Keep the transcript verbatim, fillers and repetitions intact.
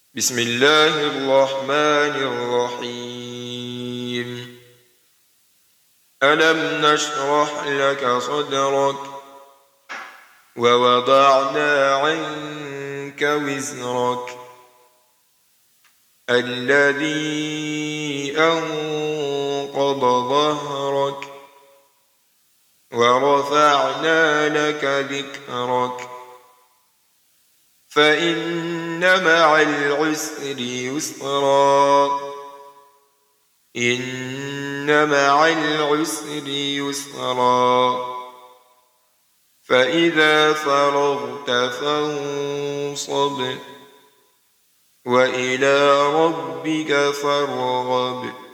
بسم الله الرحمن الرحيم. ألم نشرح لك صدرك ووضعنا عنك وزرك الذي أنقض ظهرك ورفعنا لك ذكرك فإن مع العسر يسرا إن مع العسر يسرا فإذا فرغت فانصب وإلى ربك فارغب.